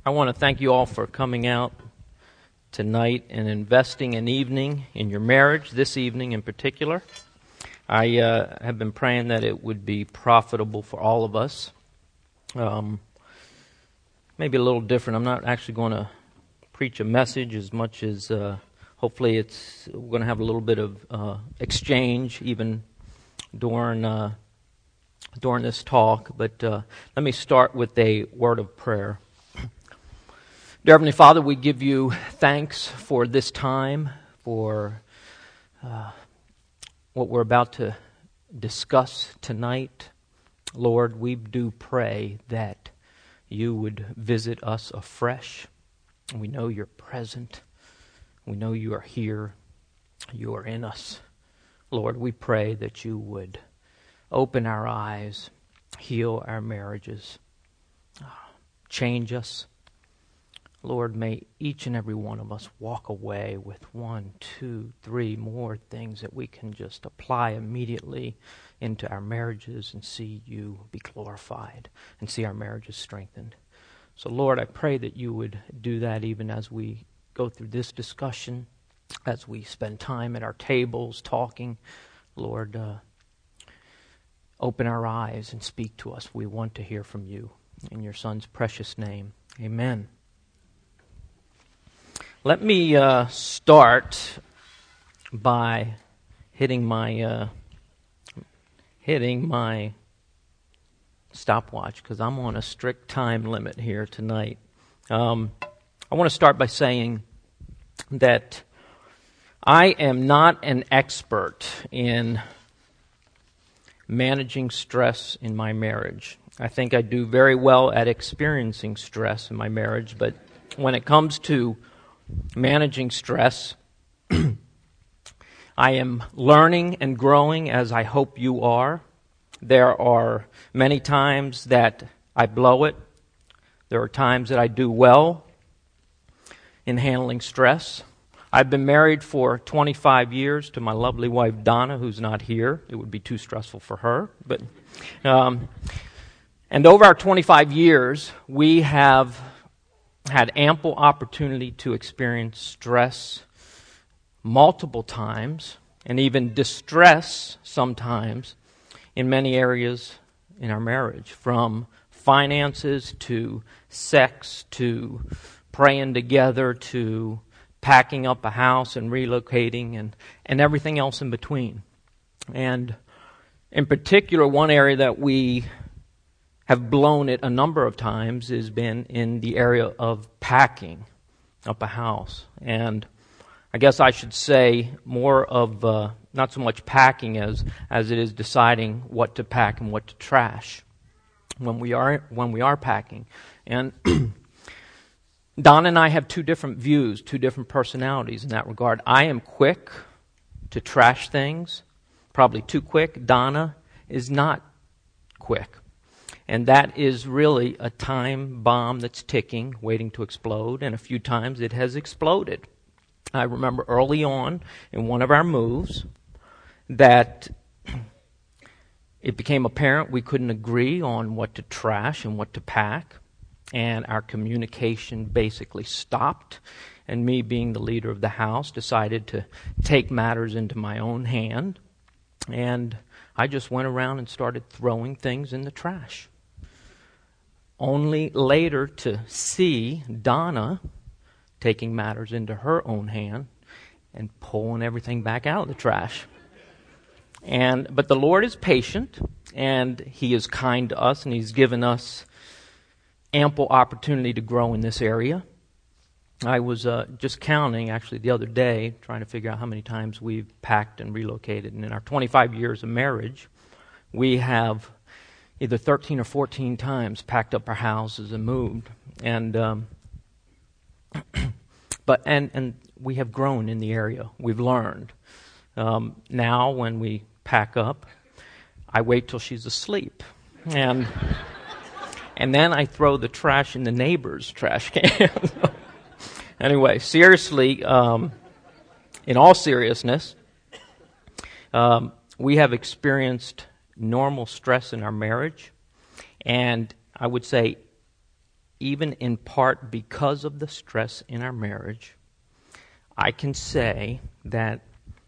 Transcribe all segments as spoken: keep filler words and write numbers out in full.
I want to thank you all for coming out tonight and investing an evening in your marriage, this evening in particular. I uh, have been praying that it would be profitable for all of us. Um, maybe a little different. I'm not actually going to preach a message as much as uh, hopefully it's we're going to have a little bit of uh, exchange even during uh, during this talk. But uh, let me start with a word of prayer. Dear Heavenly Father, we give you thanks for this time, for uh, what we're about to discuss tonight. Lord, we do pray that you would visit us afresh. We know you're present. We know you are here. You are in us. Lord, we pray that you would open our eyes, heal our marriages, change us. Lord, may each and every one of us walk away with one, two, three more things that we can just apply immediately into our marriages and see you be glorified and see our marriages strengthened. So, Lord, I pray that you would do that even as we go through this discussion, as we spend time at our tables talking. Lord, uh, open our eyes and speak to us. We want to hear from you. In your Son's precious name, amen. Let me uh, start by hitting my uh, hitting my stopwatch because I'm on a strict time limit here tonight. Um, I want to start by saying that I am not an expert in managing stress in my marriage. I think I do very well at experiencing stress in my marriage, but when it comes to managing stress, I am learning and growing as I hope you are. There are many times that I blow it. There are times that I do well in handling stress. I've been married for twenty-five years to my lovely wife Donna, who's not here. It would be too stressful for her. But um, and over our twenty-five years, we have had ample opportunity to experience stress multiple times and even distress sometimes in many areas in our marriage, from finances to sex to praying together to packing up a house and relocating and, and everything else in between. And in particular, one area that we have blown it a number of times has been in the area of packing up a house. And I guess I should say more of uh, not so much packing as as it is deciding what to pack and what to trash when we are when we are packing. And Don and I have two different views, two different personalities in that regard. I am quick to trash things, probably too quick. Donna is not quick. And that is really a time bomb that's ticking, waiting to explode, and a few times it has exploded. I remember early on in one of our moves that it became apparent we couldn't agree on what to trash and what to pack, and our communication basically stopped, and me, being the leader of the house, decided to take matters into my own hand, and I just went around and started throwing things in the trash. Only later to see Donna taking matters into her own hand and pulling everything back out of the trash. And but the Lord is patient, and He is kind to us, and He's given us ample opportunity to grow in this area. I was uh, just counting, actually, the other day, trying to figure out how many times we've packed and relocated. And in our twenty-five years of marriage, we have either thirteen or fourteen times packed up our houses and moved. And um, but and and we have grown in the area. We've learned. Um, now, when we pack up, I wait till she's asleep, and and then I throw the trash in the neighbor's trash can. Anyway, seriously, um, in all seriousness, um, we have experienced normal stress in our marriage, and I would say even in part because of the stress in our marriage, I can say that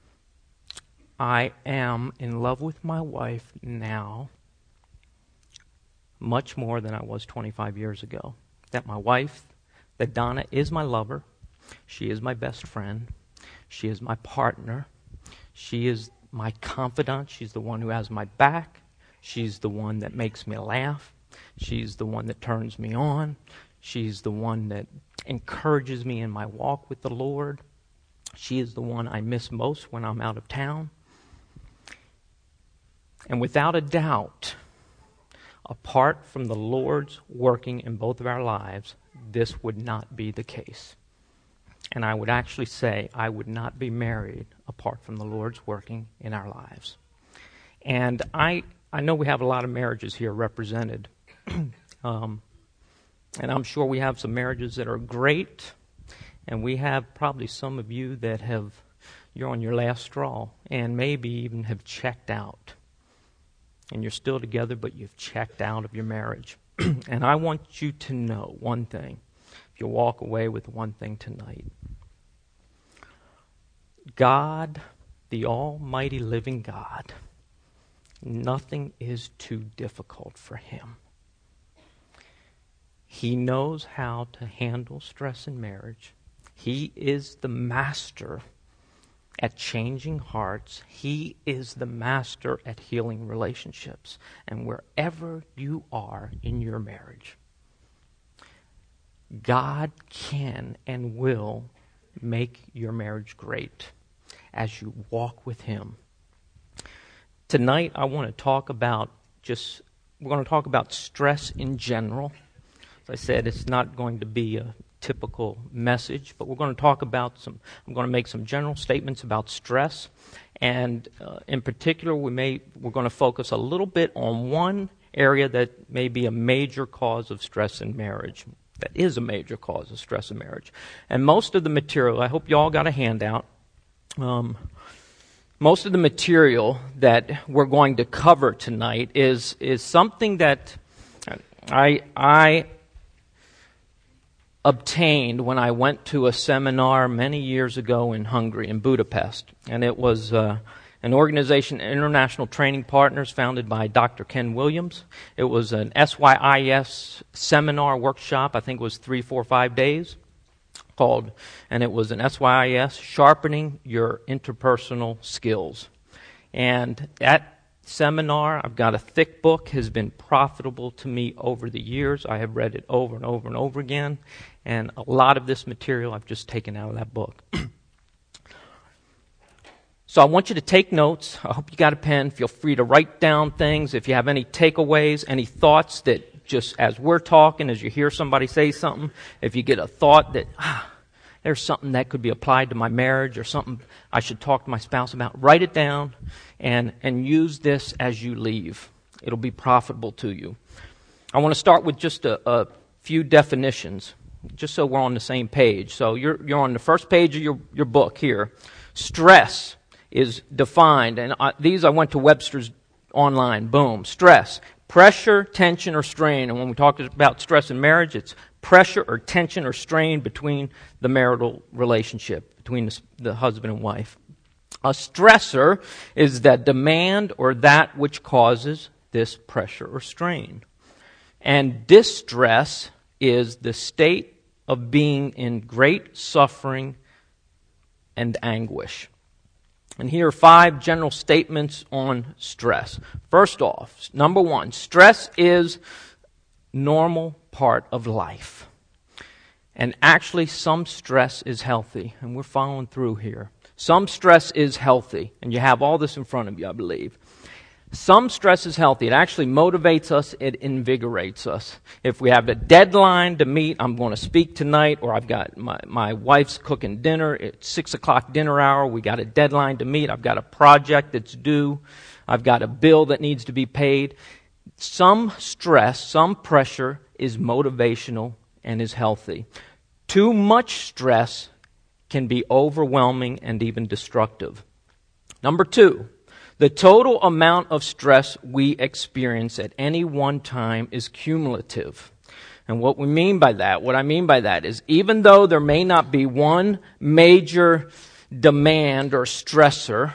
I am in love with my wife now much more than I was twenty-five years ago. That my wife, that Donna is my lover. She is my best friend. She is my partner. She is my confidant. She's the one who has my back. She's the one that makes me laugh. She's the one that turns me on. She's the one that encourages me in my walk with the Lord. She is the one I miss most when I'm out of town. And without a doubt, apart from the Lord's working in both of our lives, this would not be the case. And I would actually say I would not be married apart from the Lord's working in our lives. And I I know we have a lot of marriages here represented. um, and I'm sure we have some marriages that are great. And we have probably some of you that have, you're on your last straw and maybe even have checked out. And you're still together, but you've checked out of your marriage. And I want you to know one thing. If you walk away with one thing tonight. God, the almighty living God, nothing is too difficult for Him. He knows how to handle stress in marriage. He is the master at changing hearts. He is the master at healing relationships. And wherever you are in your marriage, God can and will make your marriage great as you walk with Him. Tonight, I want to talk about just, we're going to talk about stress in general. As I said, it's not going to be a typical message, but we're going to talk about some, I'm going to make some general statements about stress. And uh, in particular, we may, we're going to focus a little bit on one area that may be a major cause of stress in marriage. That is a major cause of stress in marriage. And most of the material, I hope you all got a handout. Um, most of the material that we're going to cover tonight is is something that I I obtained when I went to a seminar many years ago in Hungary, in Budapest. And it was uh, an organization, International Training Partners, founded by Doctor Ken Williams. It was an S Y I S seminar workshop. I think it was three, four, five days called, and it was an S Y I S, Sharpening Your Interpersonal Skills. And that seminar, I've got a thick book, has been profitable to me over the years. I have read it over and over and over again. And a lot of this material I've just taken out of that book. So I want you to take notes. I hope you got a pen. Feel free to write down things. If you have any takeaways, any thoughts that just as we're talking, as you hear somebody say something, if you get a thought that, ah, there's something that could be applied to my marriage or something I should talk to my spouse about, write it down and, and use this as you leave. It'll be profitable to you. I want to start with just a, a few definitions, just so we're on the same page. So you're you're on the first page of your, your book here. Stress is defined, and I, these I went to Webster's online. Boom. Stress, pressure, tension, or strain. And when we talk about stress in marriage, it's pressure or tension or strain between the marital relationship, between the, the husband and wife. A stressor is that demand or that which causes this pressure or strain. And distress is the state of being in great suffering and anguish. And here are five general statements on stress. First off, number one, stress is normal part of life. And actually, some stress is healthy, and we're following through here. Some stress is healthy, and you have all this in front of you, I believe. Some stress is healthy. It actually motivates us. It invigorates us. If we have a deadline to meet, I'm going to speak tonight, or I've got my, my wife's cooking dinner. It's six o'clock dinner hour. We got a deadline to meet. I've got a project that's due. I've got a bill that needs to be paid. Some stress, some pressure is motivational and is healthy. Too much stress can be overwhelming and even destructive. Number two, the total amount of stress we experience at any one time is cumulative. And what we mean by that, what I mean by that is even though there may not be one major demand or stressor,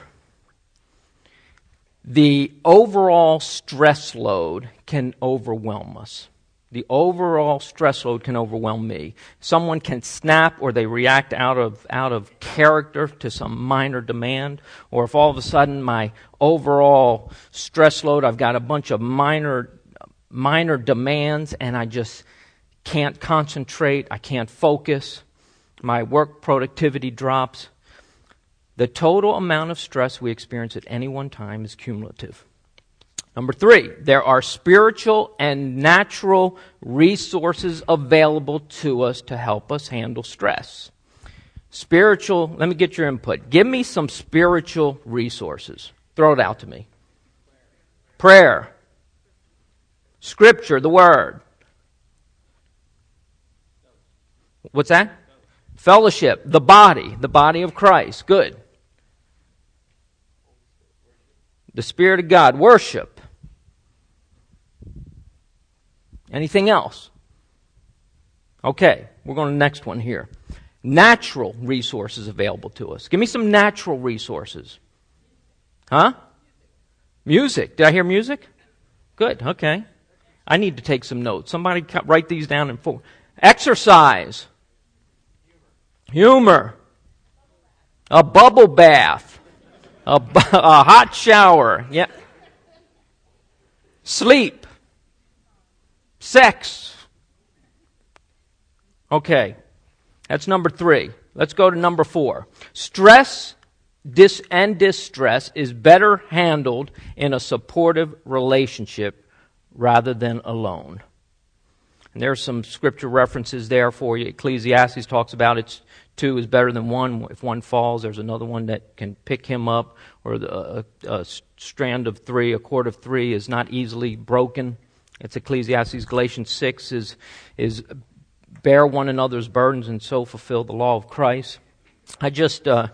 the overall stress load can overwhelm us. The overall stress load can overwhelm me. Someone can snap or they react out of out of character to some minor demand. Or if all of a sudden my overall stress load, I've got a bunch of minor minor demands and I just can't concentrate, I can't focus, my work productivity drops. The total amount of stress we experience at any one time is cumulative. Number three, there are spiritual and natural resources available to us to help us handle stress. Spiritual, let me get your input. Give me some spiritual resources. Throw it out to me. Prayer. Scripture, the Word. What's that? Fellowship, the body, the body of Christ. Good. The Spirit of God, worship. Anything else? Okay, we're going to the next one here. Natural resources available to us. Give me some natural resources. Huh? Music. Did I hear music? Good, okay. I need to take some notes. Somebody write these down in full. Exercise. Humor. A bubble bath. A, bu- a hot shower. Yeah. Sleep. Sex. Okay. That's number three. Let's go to number four. Stress dis- and distress is better handled in a supportive relationship rather than alone. And there's some scripture references there for you. Ecclesiastes talks about it's two is better than one. If one falls, there's another one that can pick him up. Or the, a, a strand of three, a cord of three is not easily broken. It's Ecclesiastes. Galatians six is is bear one another's burdens and so fulfill the law of Christ. I just uh,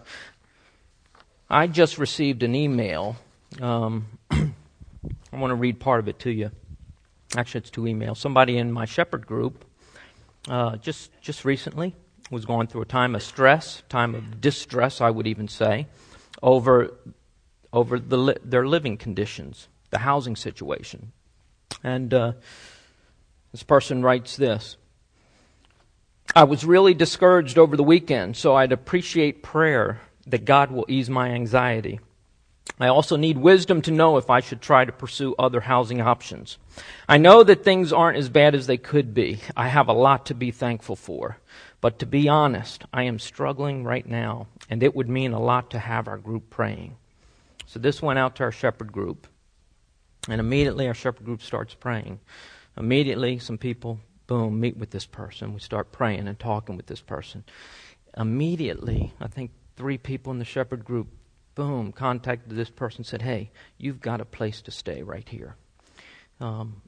I just received an email. Um, I want to read part of it to you. Actually, it's two emails. Somebody in my Shepherd group uh, just just recently was going through a time of stress, time of distress, I would even say, over over the li- their living conditions, the housing situation. And uh, this person writes this. I was really discouraged over the weekend, so I'd appreciate prayer that God will ease my anxiety. I also need wisdom to know if I should try to pursue other housing options. I know that things aren't as bad as they could be. I have a lot to be thankful for. But to be honest, I am struggling right now, and it would mean a lot to have our group praying. So this went out to our Shepherd group. And immediately our Shepherd group starts praying. Immediately some people, boom, meet with this person. We start praying and talking with this person. Immediately, I think three people in the Shepherd group, boom, contacted this person, said, hey, you've got a place to stay right here. Um,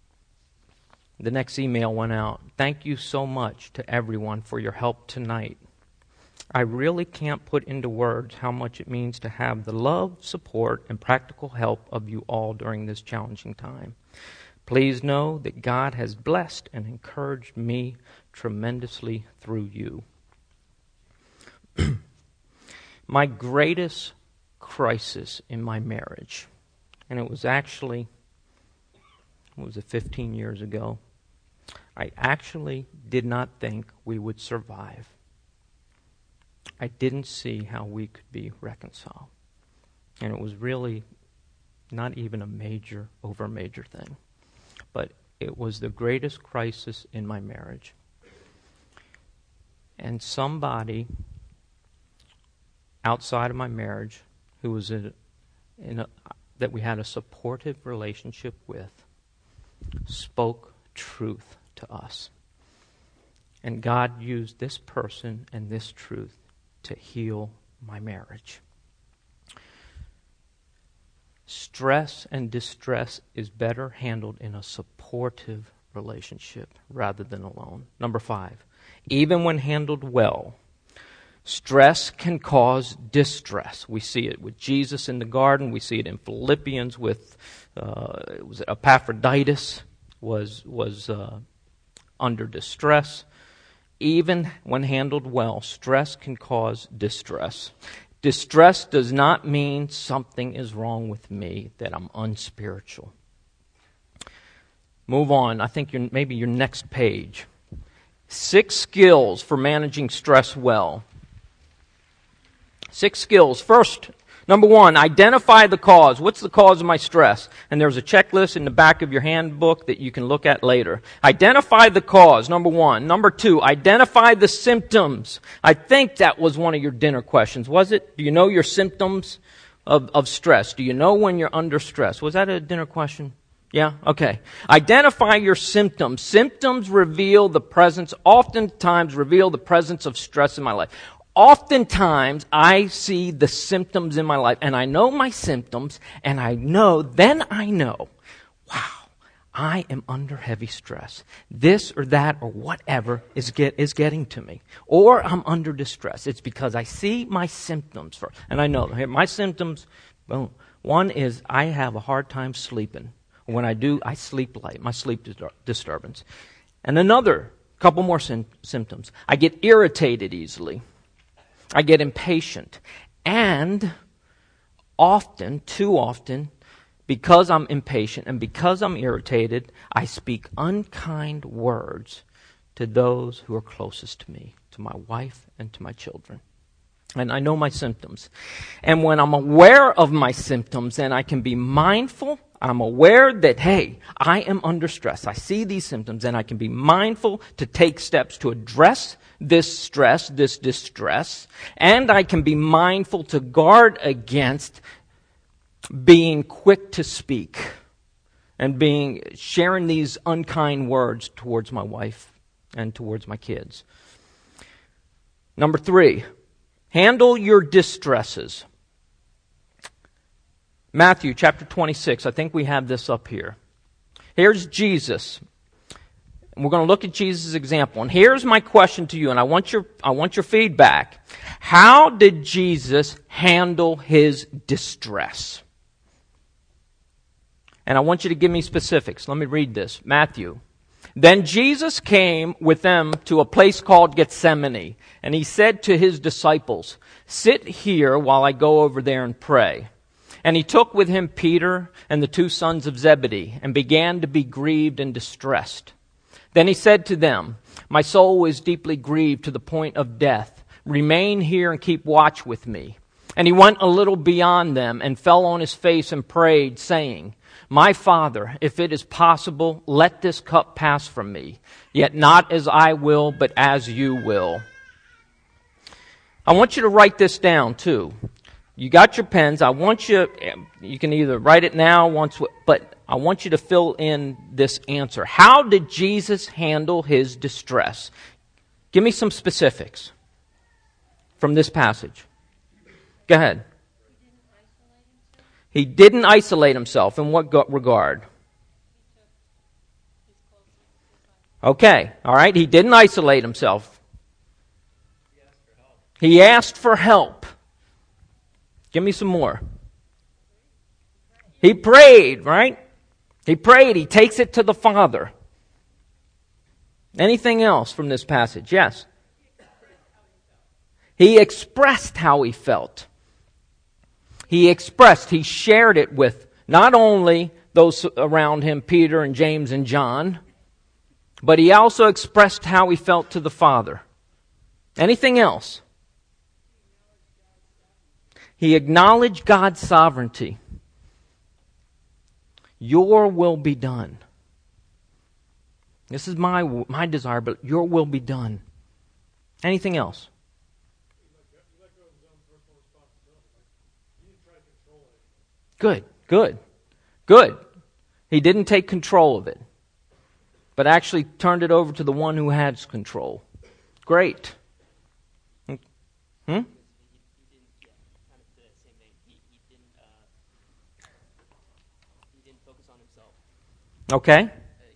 the next email went out. Thank you so much to everyone for your help tonight. I really can't put into words how much it means to have the love, support, and practical help of you all during this challenging time. Please know that God has blessed and encouraged me tremendously through you. My greatest crisis in my marriage, and it was actually, what was it, fifteen years ago, I actually did not think we would survive. I didn't see how we could be reconciled. And it was really not even a major, over a major thing. But it was the greatest crisis in my marriage. And somebody outside of my marriage who was in, in a, that we had a supportive relationship with spoke truth to us. And God used this person and this truth to heal my marriage. Stress and distress is better handled in a supportive relationship rather than alone. Number five, even when handled well, stress can cause distress. We see it with Jesus in the garden. We see it in Philippians with uh, was it Epaphroditus was was uh, under distress. Even when handled well, stress can cause distress. Distress does not mean something is wrong with me, that I'm unspiritual. Move on. I think you're, maybe your next page. Six skills for managing stress well. Six skills. First, number one, identify the cause. What's the cause of my stress? And there's a checklist in the back of your handbook that you can look at later. Identify the cause, number one. Number two, identify the symptoms. I think that was one of your dinner questions, was it? Do you know your symptoms of, of stress? Do you know when you're under stress? Was that a dinner question? Yeah? Okay. Identify your symptoms. Symptoms reveal the presence, oftentimes reveal the presence of stress in my life. Oftentimes, I see the symptoms in my life, and I know my symptoms, and I know, then I know, wow, I am under heavy stress. This or that or whatever is get is getting to me. Or I'm under distress. It's because I see my symptoms first. And I know, here, my symptoms, boom. One is I have a hard time sleeping. When I do, I sleep late, my sleep disturbance. And another couple more sim- symptoms. I get irritated easily. I get impatient. And often, too often, because I'm impatient and because I'm irritated, I speak unkind words to those who are closest to me, to my wife and to my children. And I know my symptoms. And when I'm aware of my symptoms, then I can be mindful. I'm aware that, hey, I am under stress. I see these symptoms, and I can be mindful to take steps to address this stress, this distress. And I can be mindful to guard against being quick to speak and being sharing these unkind words towards my wife and towards my kids. Number three, handle your distresses. Matthew chapter twenty-six, I think we have this up here. Here's Jesus. And we're going to look at Jesus' example. And here's my question to you, and I want your I want your feedback. How did Jesus handle his distress? And I want you to give me specifics. Let me read this. Matthew. Then Jesus came with them to a place called Gethsemane, and he said to his disciples, "Sit here while I go over there and pray." And he took with him Peter and the two sons of Zebedee and began to be grieved and distressed. Then he said to them, "My soul is deeply grieved to the point of death. Remain here and keep watch with me." And he went a little beyond them and fell on his face and prayed, saying, "My Father, if it is possible, let this cup pass from me. Yet not as I will, but as you will." I want you to write this down too. You got your pens. I want you, you can either write it now, once, but I want you to fill in this answer. How did Jesus handle his distress? Give me some specifics from this passage. Go ahead. He didn't isolate himself. In what regard? Okay, all right. He didn't isolate himself. He asked for help. Give me some more. He prayed, right? He prayed. He takes it to the Father. Anything else from this passage? Yes. He expressed how he felt. He expressed, he shared it with not only those around him, Peter and James and John, but he also expressed how he felt to the Father. Anything else? He acknowledged God's sovereignty. Your will be done. This is my my desire, but your will be done. Anything else? Good, good, good. He didn't take control of it, but actually turned it over to the one who has control. Great. Hmm? Okay.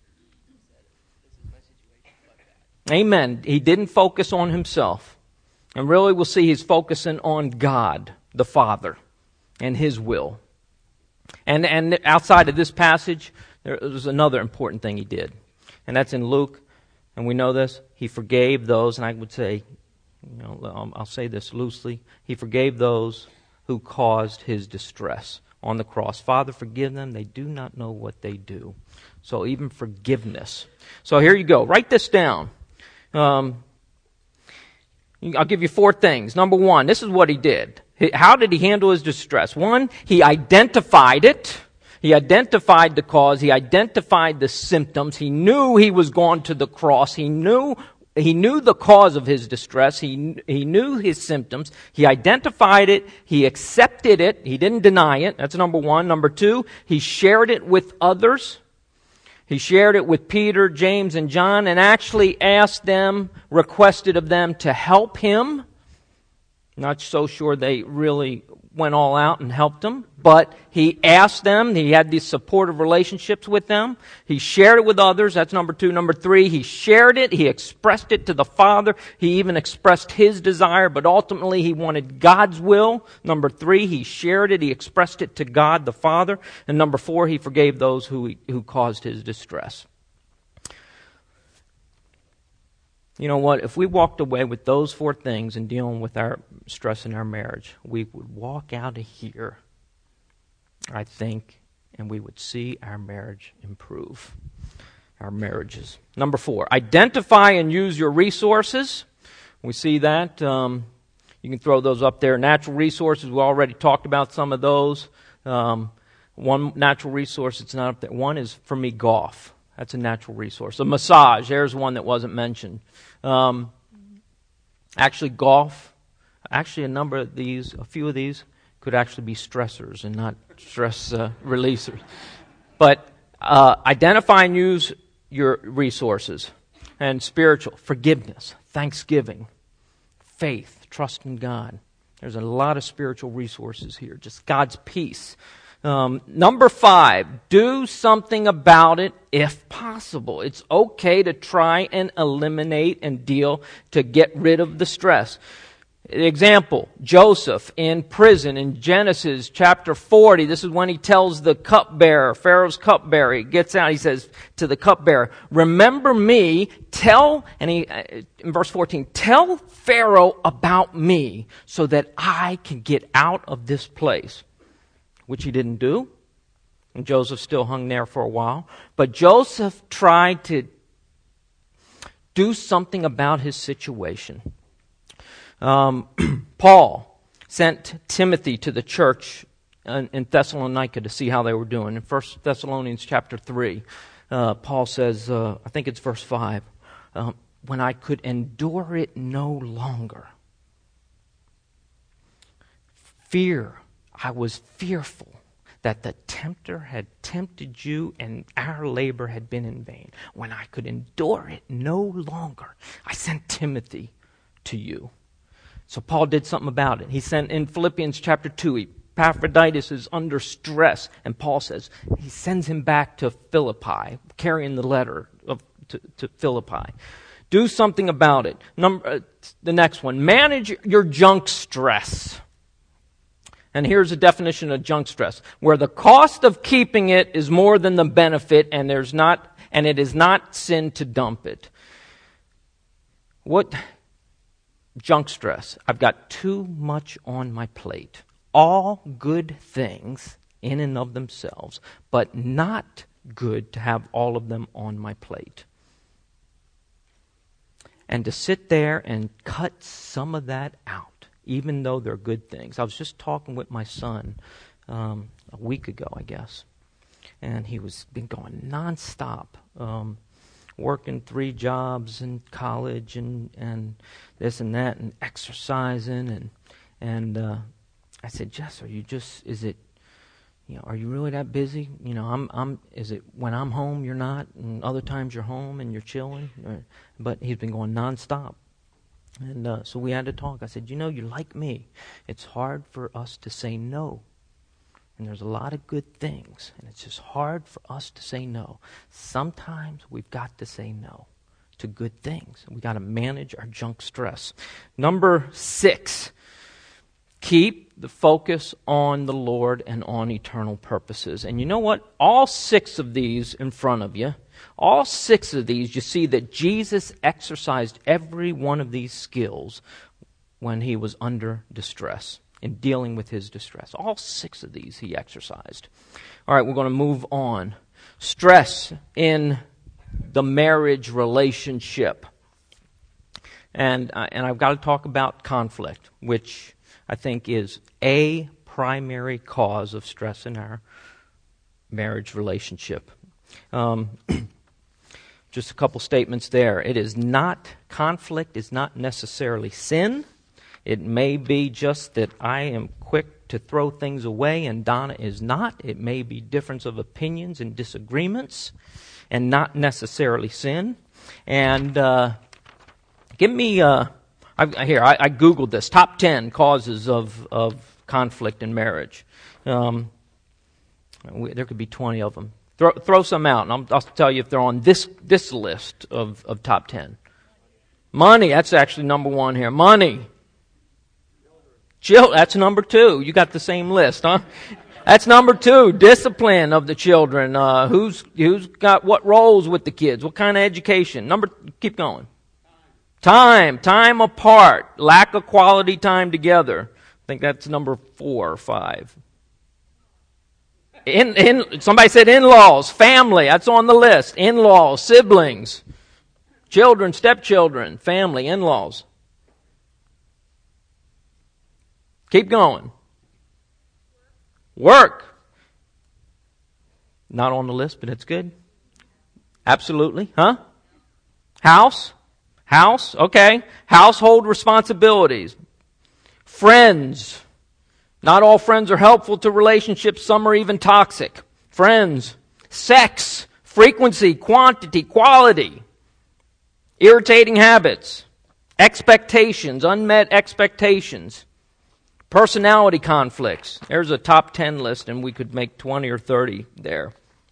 Amen. He didn't focus on himself. And really we'll see he's focusing on God, the Father, and his will. And and outside of this passage, there was another important thing he did. And that's in Luke And we know this. He forgave those, and I would say, you know, I'll, I'll say this loosely. He forgave those who caused his distress on the cross. Father, forgive them. They do not know what they do. So even forgiveness. So here you go. Write this down. Um, I'll give you four things. Number one, this is what he did. How did he handle his distress? One, he identified it. He identified the cause. He identified the symptoms. He knew he was going to the cross. He knew he knew the cause of his distress. He he knew his symptoms. He identified it. He accepted it. He didn't deny it. That's number one. Number two, he shared it with others. He shared it with Peter, James, and John, and actually asked them, requested of them to help him. Not so sure they really went all out and helped him, but he asked them. He had these supportive relationships with them. He shared it with others. That's number two. Number three, he shared it. He expressed it to the Father. He even expressed his desire, but ultimately he wanted God's will. Number three, he shared it. He expressed it to God the Father. And number four, he forgave those who, who caused his distress. You know what? If we walked away with those four things in dealing with our stress in our marriage, we would walk out of here, I think, and we would see our marriage improve. Our marriages. Number four, identify and use your resources. We see that. Um, you can throw those up there. Natural resources, we already talked about some of those. Um, one natural resource that's not up there. One is, for me, golf. That's a natural resource. A massage, there's one that wasn't mentioned. Um, actually, golf, actually a number of these, a few of these, could actually be stressors and not stress uh, releasers. But uh, identify and use your resources. And spiritual, forgiveness, thanksgiving, faith, trust in God. There's a lot of spiritual resources here. Just God's peace. Um, number five, do something about it if possible. It's okay to try and eliminate and deal to get rid of the stress. Example, Joseph in prison in Genesis chapter forty. This is when he tells the cupbearer, Pharaoh's cupbearer, he gets out, he says to the cupbearer, remember me, tell, and he, in verse fourteen, tell Pharaoh about me so that I can get out of this place. Which he didn't do. And Joseph still hung there for a while. But Joseph tried to do something about his situation. Um, Paul sent Timothy to the church in, in Thessalonica to see how they were doing. In First Thessalonians chapter three, uh, Paul says, uh, I think it's verse five, uh, when I could endure it no longer. Fear. I was fearful that the tempter had tempted you and our labor had been in vain. When I could endure it no longer, I sent Timothy to you. So Paul did something about it. He sent in Philippians chapter two, Epaphroditus is under stress. And Paul says, he sends him back to Philippi, carrying the letter of, to, to Philippi. Do something about it. Number, uh, the next one, manage your junk stress. And here's a definition of junk stress, where the cost of keeping it is more than the benefit, and there's not, and it is not sin to dump it. What junk stress? I've got too much on my plate. All good things in and of themselves, but not good to have all of them on my plate. And to sit there and cut some of that out. Even though they're good things. I was just talking with my son um, a week ago, I guess. And he was been going nonstop, um, working three jobs in college and, and this and that and exercising. And and uh, I said, Jess, are you just, is it, you know, are you really that busy? You know, I'm, I'm, is it when I'm home you're not and other times you're home and you're chilling? But he's been going nonstop. And uh, so we had to talk. I said, you know, you're like me. It's hard for us to say no. And there's a lot of good things. And it's just hard for us to say no. Sometimes we've got to say no to good things. We've got to manage our junk stress. Number six, keep the focus on the Lord and on eternal purposes. And you know what? All six of these in front of you All six of these, you see that Jesus exercised every one of these skills when he was under distress, in dealing with his distress. All six of these he exercised. All right, we're going to move on. Stress in the marriage relationship. And, uh, and I've got to talk about conflict, which I think is a primary cause of stress in our marriage relationship. Um, just a couple statements there. It is not, conflict is not necessarily sin. It may be just that I am quick to throw things away and Donna is not. It may be difference of opinions and disagreements and not necessarily sin. And uh, give me, uh, I, here, I, I Googled this, top ten causes of, of conflict in marriage. Um, we, there could be twenty of them. Throw, throw some out, and I'll, I'll tell you if they're on this, this list of, of top ten. Money, that's actually number one here. Money. Chil- that's number two. You got the same list, huh? That's number two. Discipline of the children. Uh, who's who's got what roles with the kids? What kind of education? Number. Keep going. Time. Time apart. Lack of quality time together. I think that's number four or five. In in somebody said in-laws, family. That's on the list. In-laws, siblings, children, stepchildren, family, in-laws. Keep going. Work. Not on the list, but it's good. Absolutely. Huh? House. House. Okay. Household responsibilities. Friends. Not all friends are helpful to relationships. Some are even toxic. Friends. Sex. Frequency, quantity, quality. Irritating habits. Expectations. Unmet expectations. Personality conflicts. There's a top ten list, and we could make twenty or thirty there.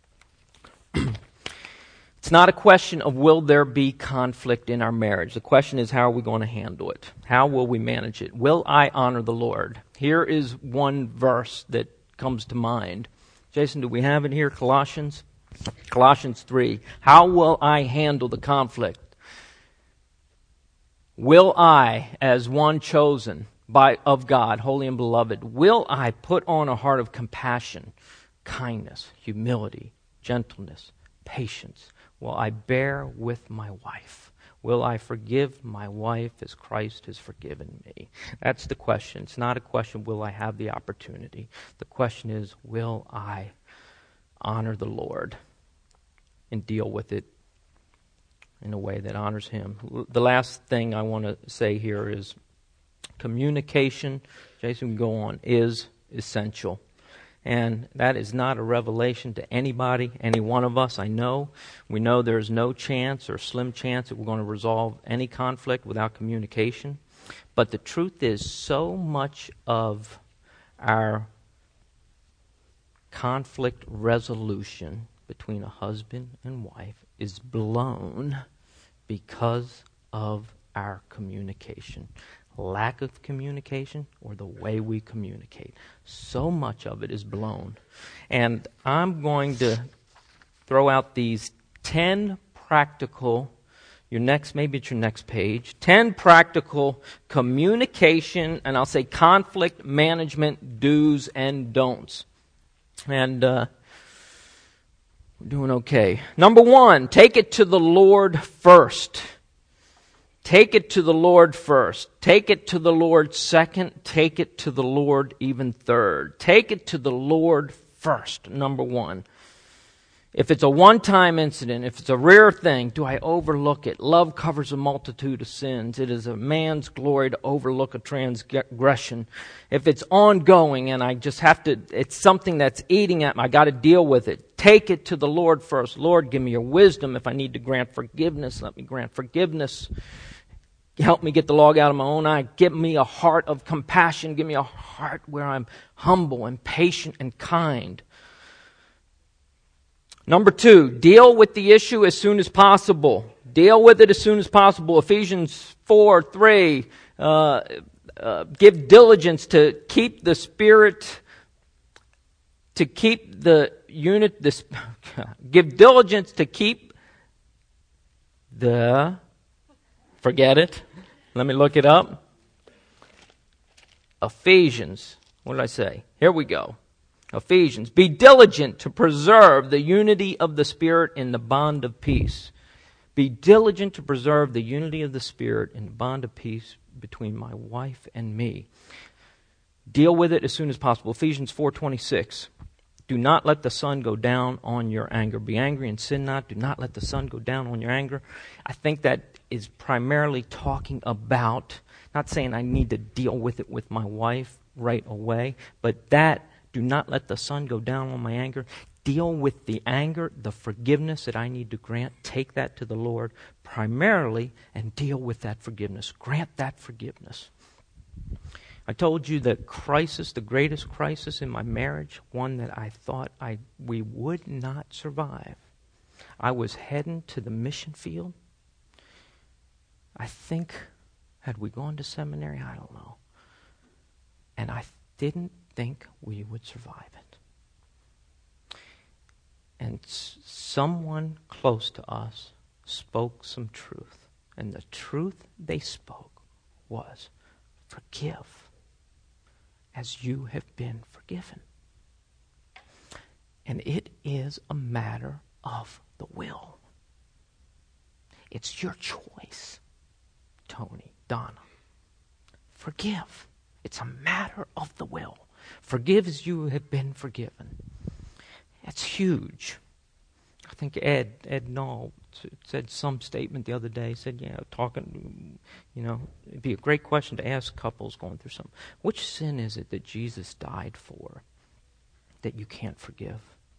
It's not a question of will there be conflict in our marriage. The question is, how are we going to handle it? How will we manage it? Will I honor the Lord? Here is one verse that comes to mind. Jason, do we have it here? Colossians? Colossians three. How will I handle the conflict? Will I, as one chosen by of God, holy and beloved, will I put on a heart of compassion, kindness, humility, gentleness, patience? Will I bear with my wife? Will I forgive my wife as Christ has forgiven me? That's the question. It's not a question, will I have the opportunity? The question is, will I honor the Lord and deal with it in a way that honors Him? The last thing I want to say here is communication, Jason, we can go on, is essential. And that is not a revelation to anybody, any one of us. I know. We know there's no chance or slim chance that we're going to resolve any conflict without communication. But the truth is, so much of our conflict resolution between a husband and wife is blown because of our communication. Lack of communication or the way we communicate. So much of it is blown. And I'm going to throw out these ten practical, your next, maybe it's your next page, ten practical communication, and I'll say conflict management do's and don'ts. And uh, we're doing okay. Number one, take it to the Lord first. Take it to the Lord first. Take it to the Lord second. Take it to the Lord even third. Take it to the Lord first, number one. If it's a one-time incident, if it's a rare thing, do I overlook it? Love covers a multitude of sins. It is a man's glory to overlook a transgression. If it's ongoing and I just have to, it's something that's eating at me, I got to deal with it. Take it to the Lord first. Lord, give me your wisdom. If I need to grant forgiveness, let me grant forgiveness. Help me get the log out of my own eye. Give me a heart of compassion. Give me a heart where I'm humble and patient and kind. Number two, deal with the issue as soon as possible. Deal with it as soon as possible. Ephesians four three, uh, uh, give diligence to keep the spirit, to keep the unit, this, give diligence to keep The, forget it. Let me look it up. Ephesians. What did I say? Here we go. Ephesians. Be diligent to preserve the unity of the Spirit in the bond of peace. Be diligent to preserve the unity of the Spirit in the bond of peace between my wife and me. Deal with it as soon as possible. Ephesians four twenty-six. Do not let the sun go down on your anger. Be angry and sin not. Do not let the sun go down on your anger. I think that is primarily talking about, not saying I need to deal with it with my wife right away, but that, do not let the sun go down on my anger. Deal with the anger, the forgiveness that I need to grant. Take that to the Lord primarily and deal with that forgiveness. Grant that forgiveness. I told you the crisis, the greatest crisis in my marriage, one that I thought I we would not survive. I was heading to the mission field. I think, had we gone to seminary, I don't know. And I didn't think we would survive it. And s- someone close to us spoke some truth. And the truth they spoke was, forgive as you have been forgiven. And it is a matter of the will. It's your choice, Tony, Donna. Forgive. It's a matter of the will. Forgive as you have been forgiven. That's huge. I think Ed, Ed Knoll said some statement the other day. He said, yeah, talking, you know, it'd be a great question to ask couples going through something. Which sin is it that Jesus died for that you can't forgive?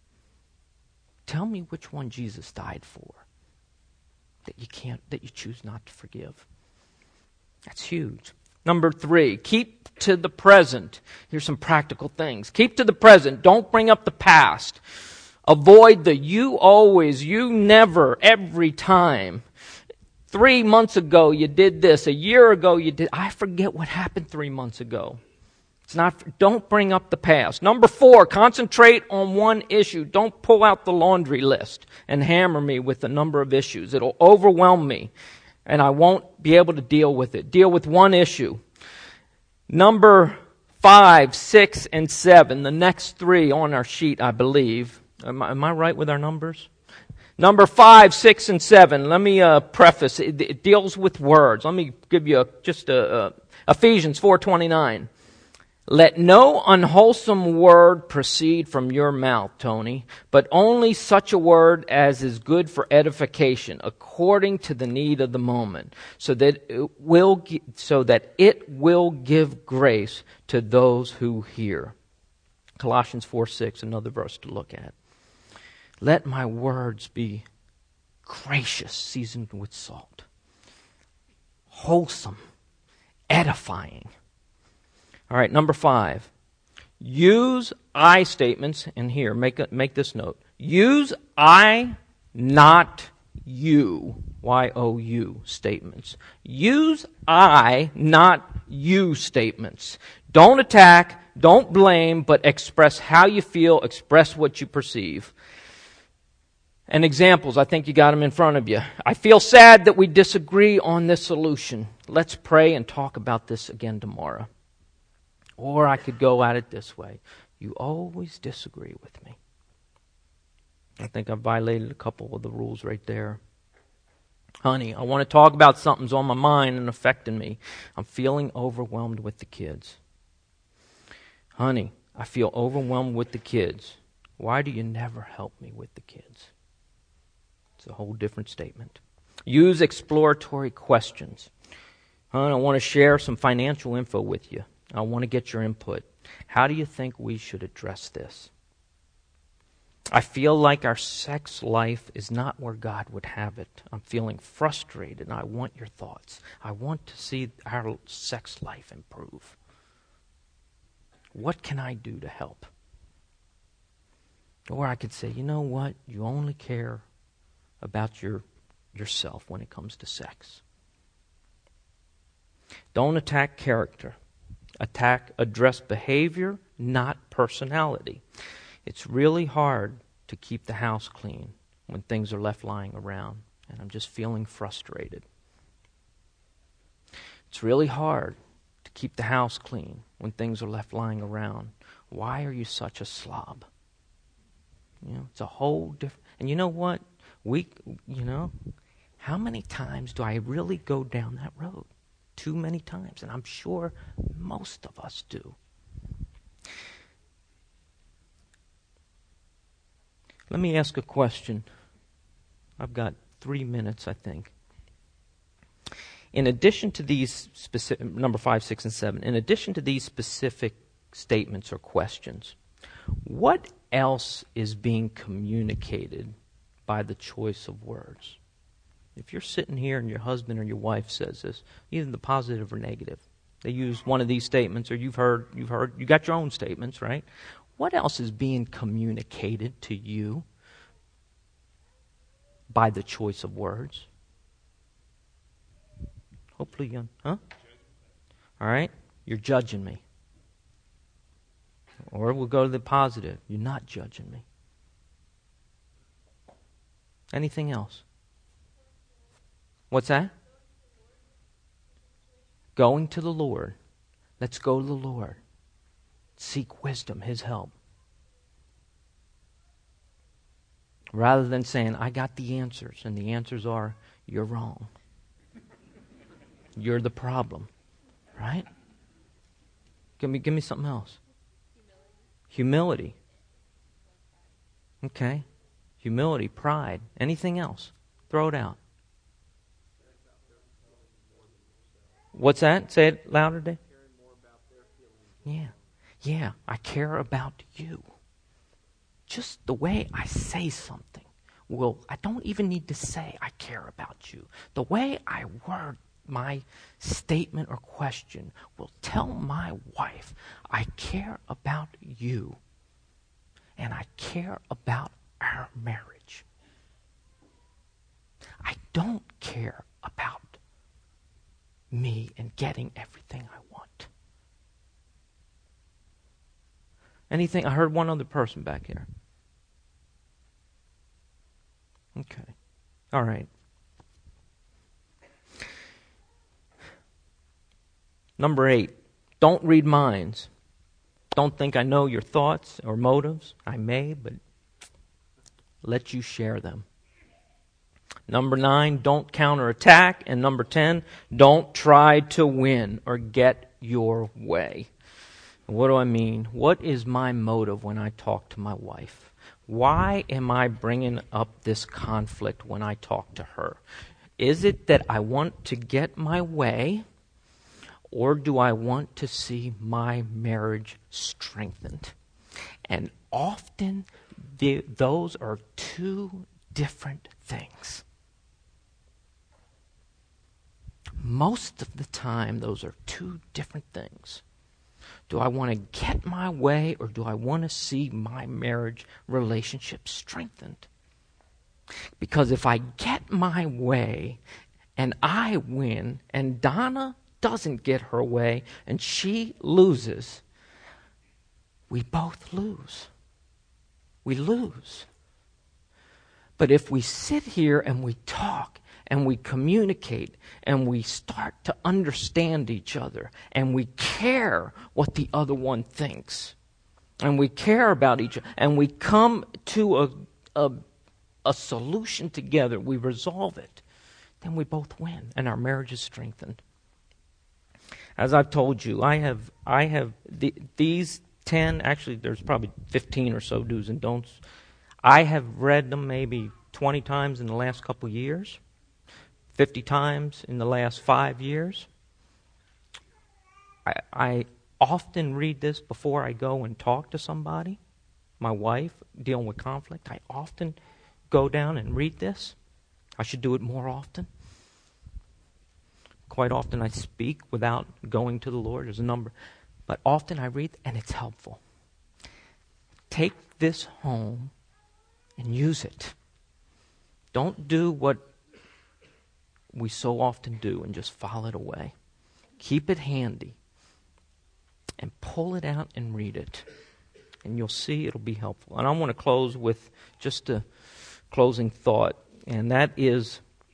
Tell me which one Jesus died for that you can't, that you choose not to forgive. That's huge. Number three, keep to the present. Here's some practical things. Keep to the present. Don't bring up the past. Avoid the you always, you never, every time. Three months ago you did this. A year ago you did. I forget what happened three months ago. It's not. Don't bring up the past. Number four, concentrate on one issue. Don't pull out the laundry list and hammer me with the number of issues. It'll overwhelm me, and I won't be able to deal with it. Deal with one issue. Number five, six, and seven. The next three on our sheet, I believe. Am I, am I right with our numbers? Number five, six, and seven. Let me uh, preface. It, it deals with words. Let me give you a, just a, a Ephesians four twenty-nine. Let no unwholesome word proceed from your mouth, Tony, but only such a word as is good for edification, according to the need of the moment, so that it will, so that it will give grace to those who hear. Colossians four six, another verse to look at. Let my words be gracious, seasoned with salt, wholesome, edifying. All right, number five. Use I statements, and here, make a, make this note. Use I, not you, Y O U statements. Use I, not you statements. Don't attack, don't blame, but express how you feel, express what you perceive. And examples, I think you got them in front of you. I feel sad that we disagree on this solution. Let's pray and talk about this again tomorrow. Or I could go at it this way. You always disagree with me. I think I violated a couple of the rules right there. Honey, I want to talk about something's on my mind and affecting me. I'm feeling overwhelmed with the kids. Honey, I feel overwhelmed with the kids. Why do you never help me with the kids? It's a whole different statement. Use exploratory questions. Honey, I want to share some financial info with you. I want to get your input. How do you think we should address this? I feel like our sex life is not where God would have it. I'm feeling frustrated, and I want your thoughts. I want to see our sex life improve. What can I do to help? Or I could say, you know what? You only care about your yourself when it comes to sex. Don't attack character. Attack, address behavior, not personality. It's really hard to keep the house clean when things are left lying around. and I'm just feeling frustrated. It's really hard to keep the house clean when things are left lying around. Why are you such a slob? You know, it's a whole different... And you know what? We, you know, how many times do I really go down that road? Too many times, and I'm sure most of us do. Let me ask a question. I've got three minutes, I think. In addition to these specific, number five, six, and seven, in addition to these specific statements or questions, what else is being communicated by the choice of words? If you're sitting here and your husband or your wife says this, either the positive or negative, they use one of these statements, or you've heard, you've heard, you got your own statements, right? What else is being communicated to you by the choice of words? Hopefully, you, huh? All right, you're judging me. Or we'll go to the positive. You're not judging me. Anything else? What's that? Going to the Lord. Let's go to the Lord. Seek wisdom, His help. Rather than saying, I got the answers, and the answers are, you're wrong. You're the problem. Right? Give me, give me something else. Humility. Humility. Okay. Humility, pride. Anything else? Throw it out. What's that? Say it louder, Dave. Yeah. Yeah, I care about you. Just the way I say something. Well, I don't even need to say I care about you. The way I word my statement or question will tell my wife, I care about you. And I care about our marriage. I don't care about me and getting everything I want. Anything? I heard one other person back here. Okay. All right. Number eight, don't read minds. Don't think I know your thoughts or motives. I may, but let you share them. Number nine, don't counterattack. And number ten, don't try to win or get your way. What do I mean? What is my motive when I talk to my wife? Why am I bringing up this conflict when I talk to her? Is it that I want to get my way, or do I want to see my marriage strengthened? And often the, those are two different things. Most of the time, those are two different things. Do I want to get my way, or do I want to see my marriage relationship strengthened? Because if I get my way and I win and Donna doesn't get her way and she loses, we both lose. We lose. But if we sit here and we talk and we communicate and we start to understand each other and we care what the other one thinks and we care about each other and we come to a, a, a solution together, we resolve it, then we both win and our marriage is strengthened. As I've told you, I have I have the, these ten, actually there's probably fifteen or so do's and don'ts. I have read them maybe twenty times in the last couple of years, fifty times in the last five years. I, I often read this before I go and talk to somebody, my wife, dealing with conflict. I often go down and read this. I should do it more often. Quite often I speak without going to the Lord. There's a number. But often I read, and it's helpful. Take this home and use it. Don't do what we so often do and just file it away. Keep it handy and pull it out and read it. And you'll see it'll be helpful. And I want to close with just a closing thought, and that is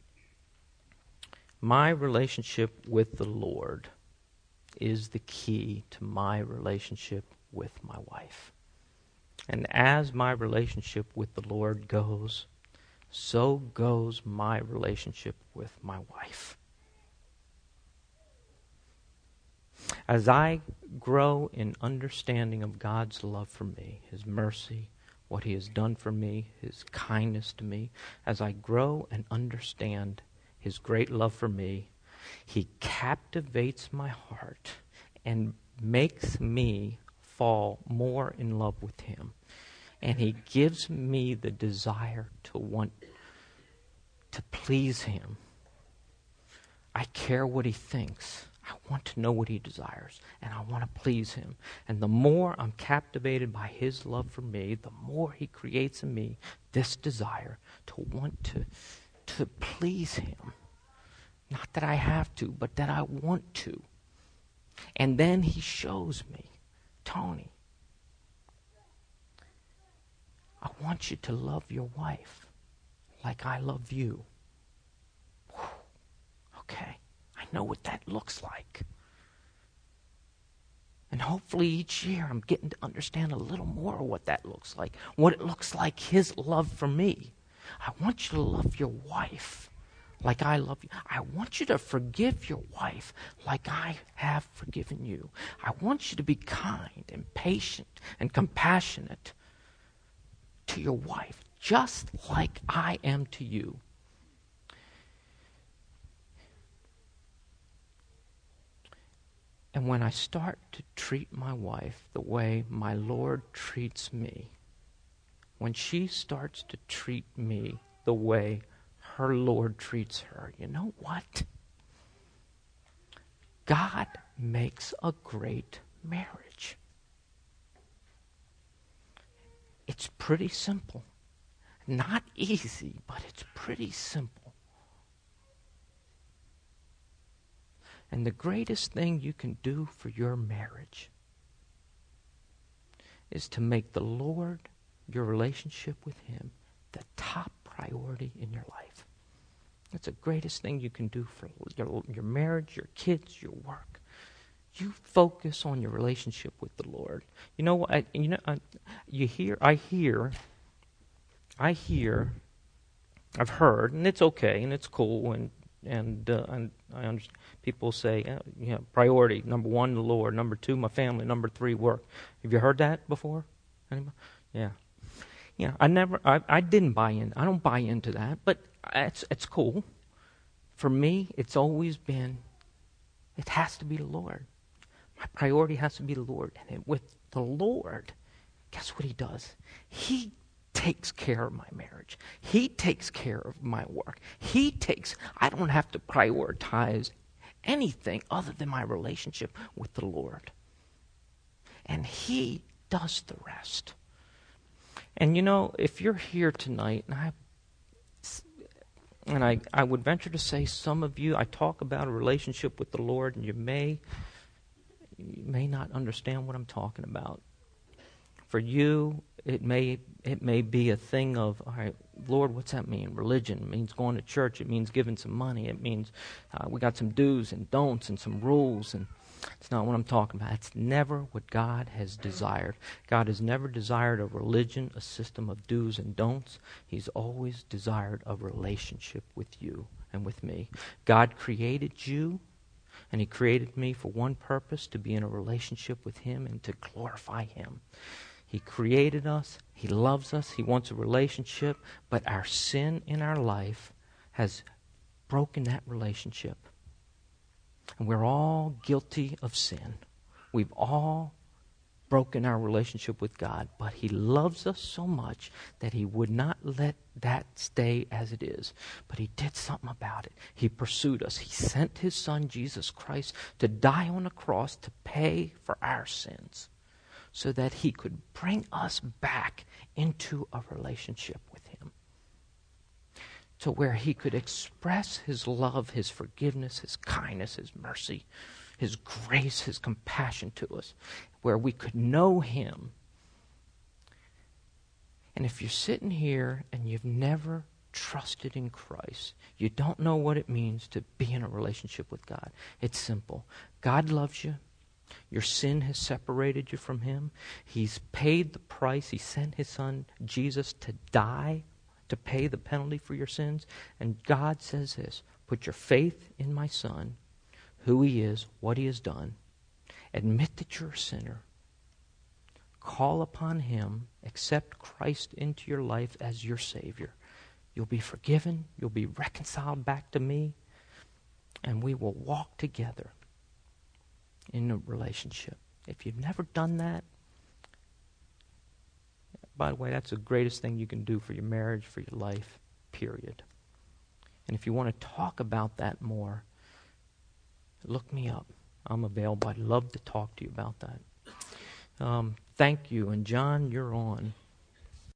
My relationship with the Lord is the key to my relationship with my wife. And as my relationship with the Lord goes, so goes my relationship with my wife. As I grow in understanding of God's love for me, His mercy, what He has done for me, His kindness to me, as I grow and understand His great love for me, He captivates my heart and makes me fall more in love with Him. And He gives me the desire to want to please Him. I care what He thinks. I want to know what He desires, and I want to please Him. And the more I'm captivated by His love for me, the more He creates in me this desire to want to, to please Him. Not that I have to, but that I want to. And then He shows me, Tony, I want you to love your wife like I love you. Whew. Okay, I know what that looks like. And hopefully each year I'm getting to understand a little more of what that looks like, what it looks like His love for me. I want you to love your wife like I love you. I want you to forgive your wife like I have forgiven you. I want you to be kind and patient and compassionate to your wife, just like I am to you. And when I start to treat my wife the way my Lord treats me, when she starts to treat me the way her Lord treats her, you know what? God makes a great marriage. It's pretty simple. Not easy, but it's pretty simple. And the greatest thing you can do for your marriage is to make the Lord, your relationship with Him, the top priority in your life. That's the greatest thing you can do for your, your marriage, your kids, your work. You focus on your relationship with the Lord. You know what? You know, I, you hear. I hear. I hear. I've heard, and it's okay, and it's cool, and and uh, and I understand. People say, uh, you know, priority number one, the Lord. Number two, my family. Number three, work. Have you heard that before? Anybody? Yeah. Yeah. I never. I, I didn't buy in. I don't buy into that, but it's it's cool. For me, it's always been. It has to be the Lord. My priority has to be the Lord. And with the Lord, guess what He does? He takes care of my marriage. He takes care of my work. He takes, I don't have to prioritize anything other than my relationship with the Lord. And He does the rest. And you know, if you're here tonight, and I and I, I would venture to say some of you, I talk about a relationship with the Lord, and you may You may not understand what I'm talking about. For you, it may it may be a thing of, all right, Lord, what's that mean? Religion. It means going to church. It means giving some money. It means uh, we got some do's and don'ts and some rules. And it's not what I'm talking about. It's never what God has desired. God has never desired a religion, a system of do's and don'ts. He's always desired a relationship with you and with me. God created you. And He created me for one purpose, to be in a relationship with Him and to glorify Him. He created us. He loves us. He wants a relationship. But our sin in our life has broken that relationship. And we're all guilty of sin. We've all broken our relationship with God. But He loves us so much that He would not let that stay as it is. But He did something about it. He pursued us. He sent His Son, Jesus Christ, to die on a cross to pay for our sins, so that He could bring us back into a relationship with Him, to where He could express His love, His forgiveness, His kindness, His mercy, His grace, His compassion to us, where we could know Him. And if you're sitting here and you've never trusted in Christ, you don't know what it means to be in a relationship with God. It's simple. God loves you. Your sin has separated you from Him. He's paid the price. He sent His Son, Jesus, to die, to pay the penalty for your sins. And God says this, put your faith in my Son, who He is, what He has done. Admit that you're a sinner. Call upon Him. Accept Christ into your life as your Savior. You'll be forgiven. You'll be reconciled back to me. And we will walk together in a relationship. If you've never done that, by the way, that's the greatest thing you can do for your marriage, for your life, period. And if you want to talk about that more, look me up. I'm available. I'd love to talk to you about that. Um, thank you. And John, you're on.